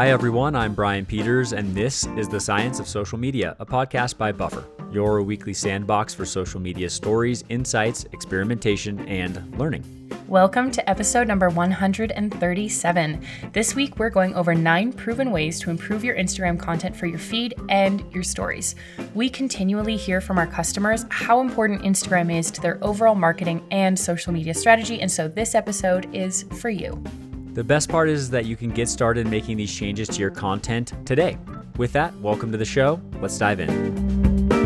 Hi everyone, I'm Brian Peters, and this is The Science of Social Media, a podcast by Buffer, your weekly sandbox for social media stories, insights, experimentation, and learning. Welcome to episode number 137. This week, we're going over 9 proven ways to improve your Instagram content for your feed and your stories. We continually hear from our customers how important Instagram is to their overall marketing and social media strategy, and so this episode is for you. The best part is that you can get started making these changes to your content today. With that, welcome to the show. Let's dive in.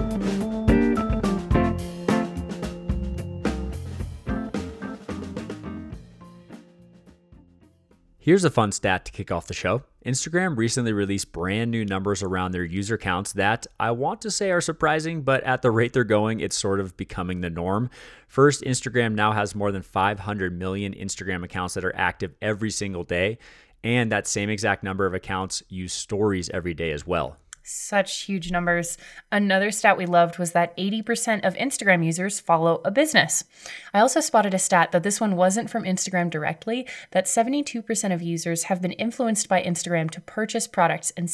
Here's a fun stat to kick off the show. Instagram recently released brand new numbers around their user counts that I want to say are surprising, but at the rate they're going, it's sort of becoming the norm. First, Instagram now has more than 500 million Instagram accounts that are active every single day, and that same exact number of accounts use stories every day as well. Such huge numbers. Another stat we loved was that 80% of Instagram users follow a business. I also spotted a stat, though this one wasn't from Instagram directly, that 72% of users have been influenced by Instagram to purchase products, and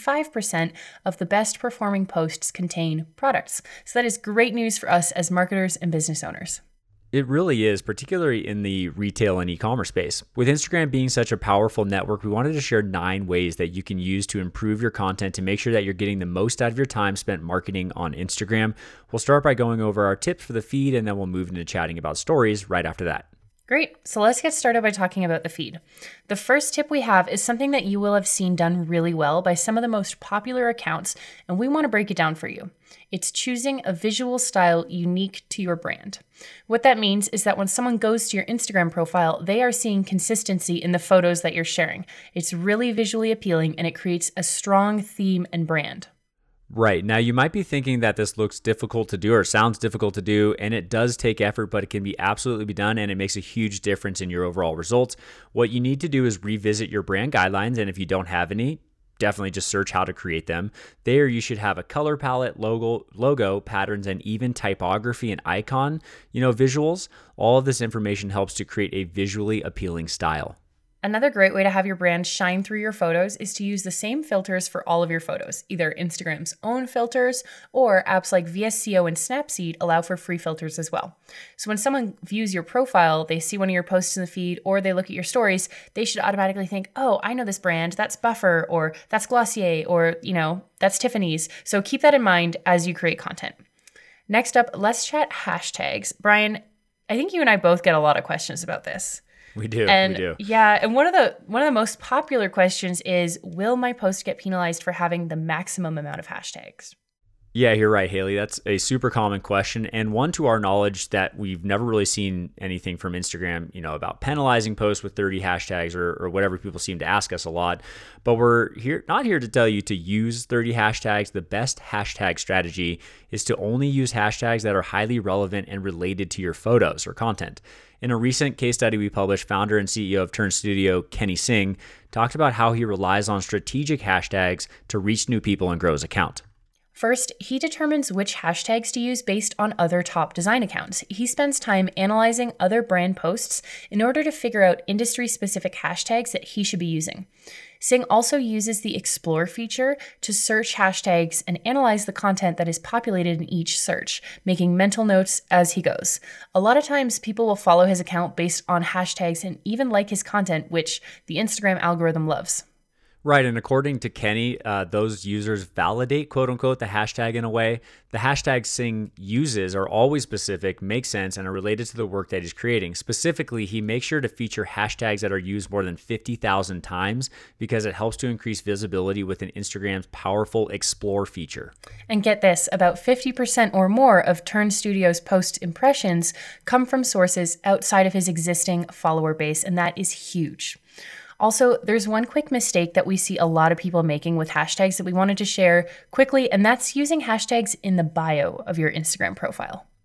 65% of the best performing posts contain products. So that is great news for us as marketers and business owners. It really is, particularly in the retail and e-commerce space. With Instagram being such a powerful network, we wanted to share 9 ways that you can use to improve your content to make sure that you're getting the most out of your time spent marketing on Instagram. We'll start by going over our tips for the feed, and then we'll move into chatting about stories right after that. Great. So let's get started by talking about the feed. The first tip we have is something that you will have seen done really well by some of the most popular accounts, and we want to break it down for you. It's choosing a visual style unique to your brand. What that means is that when someone goes to your Instagram profile, they are seeing consistency in the photos that you're sharing. It's really visually appealing, and it creates a strong theme and brand. Right. Now, you might be thinking that this looks difficult to do or sounds difficult to do, and it does take effort, but it can be absolutely be done, and it makes a huge difference in your overall results. What you need to do is revisit your brand guidelines, and if you don't have any, definitely just search how to create them. There, you should have a color palette, logo, patterns, and even typography and icon, visuals. All of this information helps to create a visually appealing style. Another great way to have your brand shine through your photos is to use the same filters for all of your photos. Either Instagram's own filters or apps like VSCO and Snapseed allow for free filters as well. So when someone views your profile, they see one of your posts in the feed, or they look at your stories, they should automatically think, oh, I know this brand, that's Buffer, or that's Glossier, or, that's Tiffany's. So keep that in mind as you create content. Next up, let's chat hashtags. Brian, I think you and I both get a lot of questions about this. We do. Yeah, and one of the most popular questions is, will my post get penalized for having the maximum amount of hashtags? Yeah, you're right, Haley. That's a super common question, and one to our knowledge that we've never really seen anything from Instagram, about penalizing posts with 30 hashtags or whatever people seem to ask us a lot. But we're not here to tell you to use 30 hashtags. The best hashtag strategy is to only use hashtags that are highly relevant and related to your photos or content. In a recent case study we published, founder and CEO of Turn Studio, Kenny Singh, talked about how he relies on strategic hashtags to reach new people and grow his account. First, he determines which hashtags to use based on other top design accounts. He spends time analyzing other brand posts in order to figure out industry-specific hashtags that he should be using. Singh also uses the Explore feature to search hashtags and analyze the content that is populated in each search, making mental notes as he goes. A lot of times, people will follow his account based on hashtags and even like his content, which the Instagram algorithm loves. Right, and according to Kenny, those users validate, quote unquote, the hashtag in a way. The hashtags Singh uses are always specific, make sense, and are related to the work that he's creating. Specifically, he makes sure to feature hashtags that are used more than 50,000 times because it helps to increase visibility within Instagram's powerful Explore feature. And get this, about 50% or more of Turn Studio's post impressions come from sources outside of his existing follower base, and that is huge. Also, there's one quick mistake that we see a lot of people making with hashtags that we wanted to share quickly, and that's using hashtags in the bio of your Instagram profile.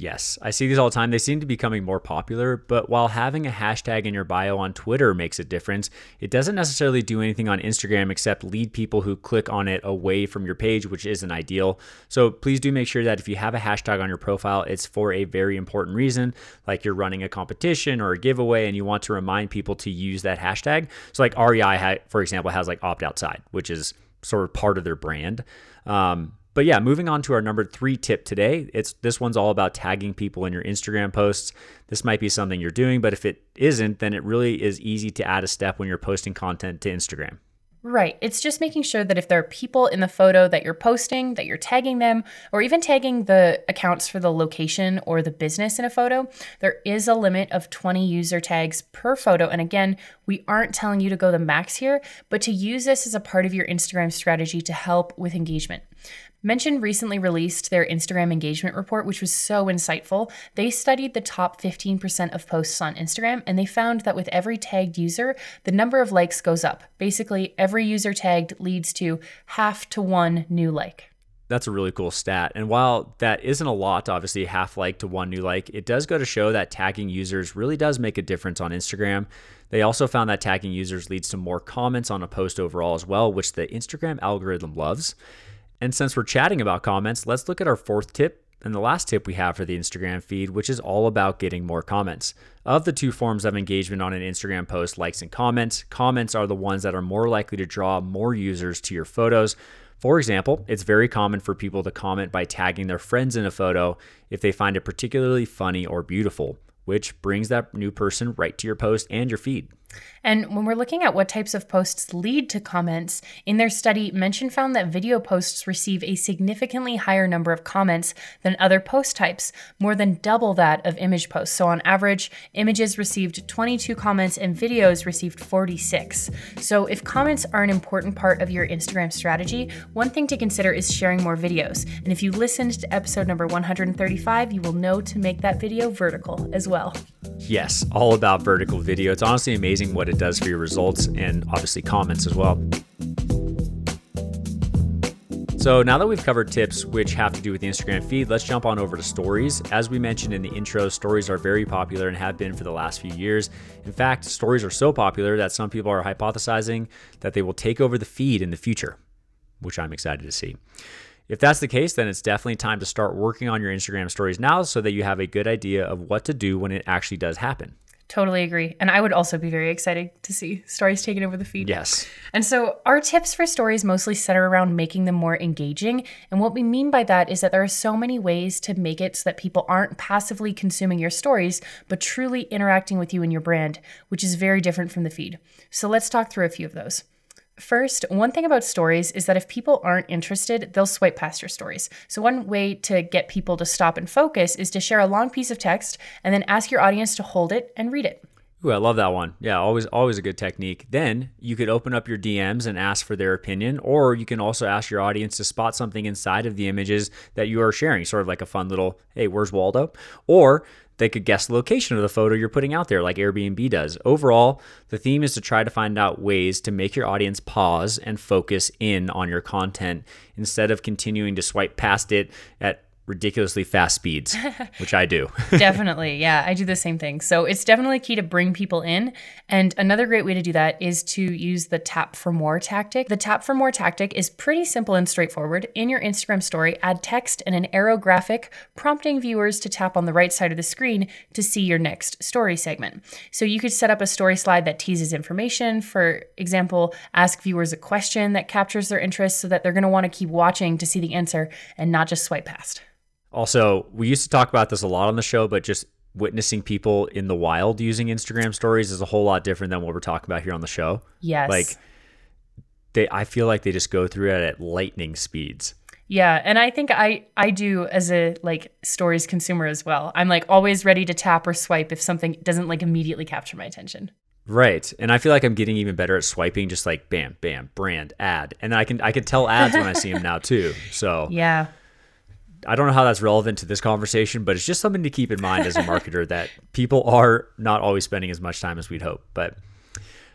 Yes, I see these all the time. They seem to be becoming more popular, but while having a hashtag in your bio on Twitter makes a difference, it doesn't necessarily do anything on Instagram except lead people who click on it away from your page, which isn't ideal. So please do make sure that if you have a hashtag on your profile, it's for a very important reason, like you're running a competition or a giveaway and you want to remind people to use that hashtag. So like REI, for example, has like opt outside, which is sort of part of their brand. But yeah, moving on to our number 3 tip today. This one's all about tagging people in your Instagram posts. This might be something you're doing, but if it isn't, then it really is easy to add a step when you're posting content to Instagram. Right. It's just making sure that if there are people in the photo that you're posting, that you're tagging them, or even tagging the accounts for the location or the business in a photo, there is a limit of 20 user tags per photo. And again, we aren't telling you to go the max here, but to use this as a part of your Instagram strategy to help with engagement. Mention recently released their Instagram engagement report, which was so insightful. They studied the top 15% of posts on Instagram, and they found that with every tagged user, the number of likes goes up. Basically, every user tagged leads to 0.5 to 1 new like. That's a really cool stat. And while that isn't a lot, obviously 0.5 like to 1 new like, it does go to show that tagging users really does make a difference on Instagram. They also found that tagging users leads to more comments on a post overall as well, which the Instagram algorithm loves. And since we're chatting about comments, let's look at our 4th tip and the last tip we have for the Instagram feed, which is all about getting more comments. Of the 2 forms of engagement on an Instagram post, likes and comments, comments are the ones that are more likely to draw more users to your photos. For example, it's very common for people to comment by tagging their friends in a photo if they find it particularly funny or beautiful, which brings that new person right to your post and your feed. And when we're looking at what types of posts lead to comments, in their study, Mention found that video posts receive a significantly higher number of comments than other post types, more than double that of image posts. So on average, images received 22 comments and videos received 46. So if comments are an important part of your Instagram strategy, one thing to consider is sharing more videos. And if you listened to episode number 135, you will know to make that video vertical as well. Yes, all about vertical video. It's honestly amazing what it does for your results and obviously comments as well. So now that we've covered tips which have to do with the Instagram feed, let's jump on over to stories. As we mentioned in the intro, stories are very popular and have been for the last few years. In fact, stories are so popular that some people are hypothesizing that they will take over the feed in the future, which I'm excited to see. If that's the case, then it's definitely time to start working on your Instagram stories now so that you have a good idea of what to do when it actually does happen. Totally agree. And I would also be very excited to see stories taking over the feed. Yes. And so our tips for stories mostly center around making them more engaging. And what we mean by that is that there are so many ways to make it so that people aren't passively consuming your stories, but truly interacting with you and your brand, which is very different from the feed. So let's talk through a few of those. First, one thing about stories is that if people aren't interested, they'll swipe past your stories. So one way to get people to stop and focus is to share a long piece of text and then ask your audience to hold it and read it. Ooh, I love that one. Yeah, always a good technique. Then you could open up your DMs and ask for their opinion, or you can also ask your audience to spot something inside of the images that you are sharing, sort of like a fun little, hey, where's Waldo? Or they could guess the location of the photo you're putting out there like Airbnb does. Overall, the theme is to try to find out ways to make your audience pause and focus in on your content instead of continuing to swipe past it at ridiculously fast speeds, which I do. Definitely. Yeah, I do the same thing. So it's definitely key to bring people in. And another great way to do that is to use the tap for more tactic. The tap for more tactic is pretty simple and straightforward. In your Instagram story, add text and an arrow graphic prompting viewers to tap on the right side of the screen to see your next story segment. So you could set up a story slide that teases information. For example, ask viewers a question that captures their interest so that they're going to want to keep watching to see the answer and not just swipe past. Also, we used to talk about this a lot on the show, but just witnessing people in the wild using Instagram stories is a whole lot different than what we're talking about here on the show. Yes. I feel like they just go through it at lightning speeds. Yeah, and I think I do as a stories consumer as well. I'm always ready to tap or swipe if something doesn't immediately capture my attention. Right. And I feel like I'm getting even better at swiping, just bam, bam, brand, ad. And I can tell ads when I see them now too. So yeah. I don't know how that's relevant to this conversation, but it's just something to keep in mind as a marketer that people are not always spending as much time as we'd hope. But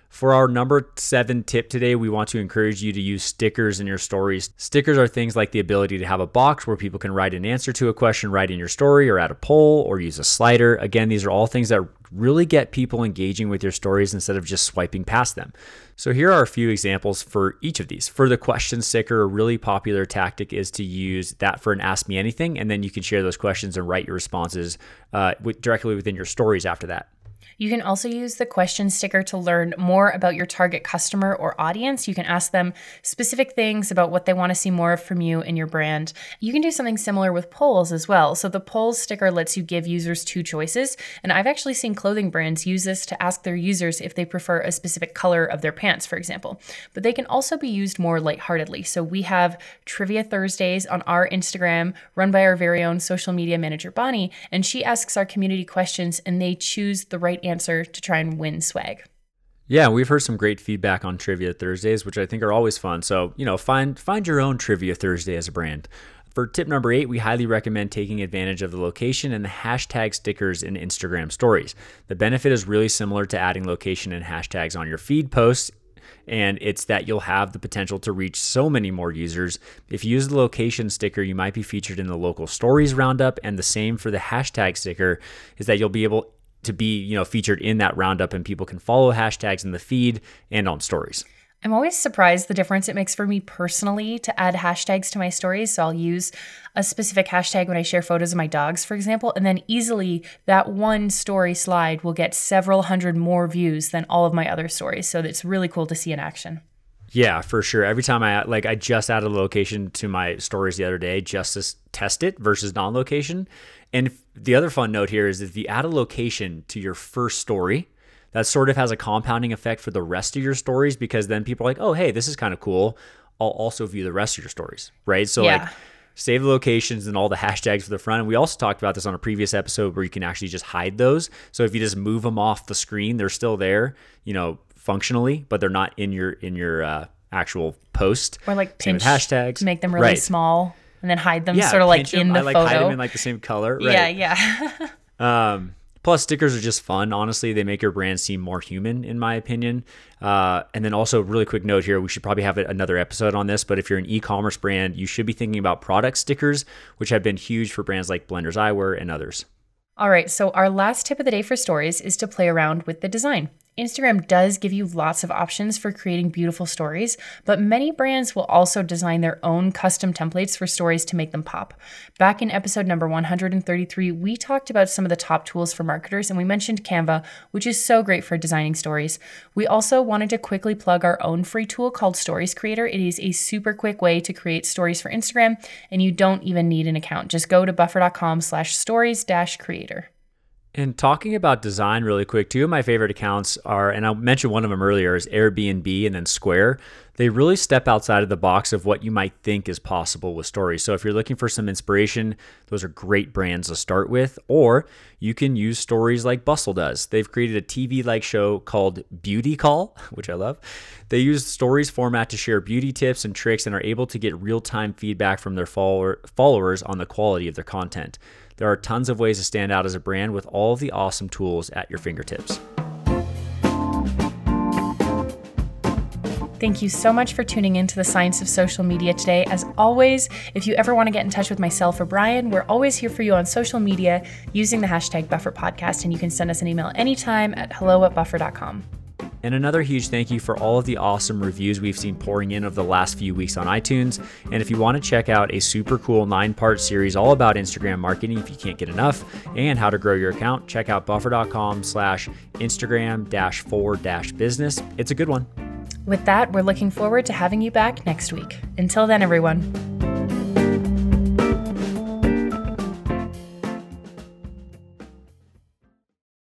For our number 7 tip today, we want to encourage you to use stickers in your stories. Stickers are things like the ability to have a box where people can write an answer to a question right in your story, or add a poll, or use a slider. Again, these are all things that really get people engaging with your stories instead of just swiping past them. So here are a few examples for each of these. For the question sticker, a really popular tactic is to use that for an Ask Me Anything, and then you can share those questions and write your responses directly within your stories after that. You can also use the question sticker to learn more about your target customer or audience. You can ask them specific things about what they want to see more of from you and your brand. You can do something similar with polls as well. So the polls sticker lets you give users 2 choices. And I've actually seen clothing brands use this to ask their users if they prefer a specific color of their pants, for example. But they can also be used more lightheartedly. So we have Trivia Thursdays on our Instagram, run by our very own social media manager, Bonnie, and she asks our community questions and they choose the right answer to try and win swag. Yeah, we've heard some great feedback on Trivia Thursdays, which I think are always fun. So, find your own Trivia Thursday as a brand. For tip number 8, we highly recommend taking advantage of the location and the hashtag stickers in Instagram stories. The benefit is really similar to adding location and hashtags on your feed posts, and it's that you'll have the potential to reach so many more users. If you use the location sticker, you might be featured in the local stories roundup, and the same for the hashtag sticker is that you'll be able to be, featured in that roundup, and people can follow hashtags in the feed and on stories. I'm always surprised the difference it makes for me personally to add hashtags to my stories. So I'll use a specific hashtag when I share photos of my dogs, for example, and then easily that one story slide will get several hundred more views than all of my other stories. So it's really cool to see in action. Yeah, for sure. Every time I just added a location to my stories the other day just to test it versus non-location. And the other fun note here is if you add a location to your first story, that sort of has a compounding effect for the rest of your stories, because then people are like, oh, hey, this is kind of cool. I'll also view the rest of your stories, right? So save the locations and all the hashtags for the front. And we also talked about this on a previous episode where you can actually just hide those. So if you just move them off the screen, they're still there, functionally, but they're not in your actual post. Or like pinch hashtags to make them really small and then hide them sort of like in the photo. Hide them in like the same color. Right? Yeah. Plus, stickers are just fun. Honestly, they make your brand seem more human, in my opinion. And then also, really quick note here, we should probably have another episode on this, but if you're an e-commerce brand, you should be thinking about product stickers, which have been huge for brands like Blenders Eyewear and others. All right, so our last tip of the day for stories is to play around with the design. Instagram does give you lots of options for creating beautiful stories, but many brands will also design their own custom templates for stories to make them pop. Back in episode number 133, we talked about some of the top tools for marketers, and we mentioned Canva, which is so great for designing stories. We also wanted to quickly plug our own free tool called Stories Creator. It is a super quick way to create stories for Instagram, and you don't even need an account. Just go to buffer.com/stories-creator. And talking about design really quick, 2 of my favorite accounts are, and I mentioned one of them earlier, is Airbnb and then Square. They really step outside of the box of what you might think is possible with stories. So if you're looking for some inspiration, those are great brands to start with. Or you can use stories like Bustle does. They've created a TV-like show called Beauty Call, which I love. They use stories format to share beauty tips and tricks and are able to get real-time feedback from their followers on the quality of their content. There are tons of ways to stand out as a brand with all of the awesome tools at your fingertips. Thank you so much for tuning into the Science of Social Media today. As always, if you ever want to get in touch with myself or Brian, we're always here for you on social media using the hashtag BufferPodcast, and you can send us an email anytime at hello@buffer.com. And another huge thank you for all of the awesome reviews we've seen pouring in over the last few weeks on iTunes. And if you want to check out a super cool 9-part series all about Instagram marketing, if you can't get enough, and how to grow your account, check out buffer.com/Instagram-4-business. It's a good one. With that, we're looking forward to having you back next week. Until then, everyone.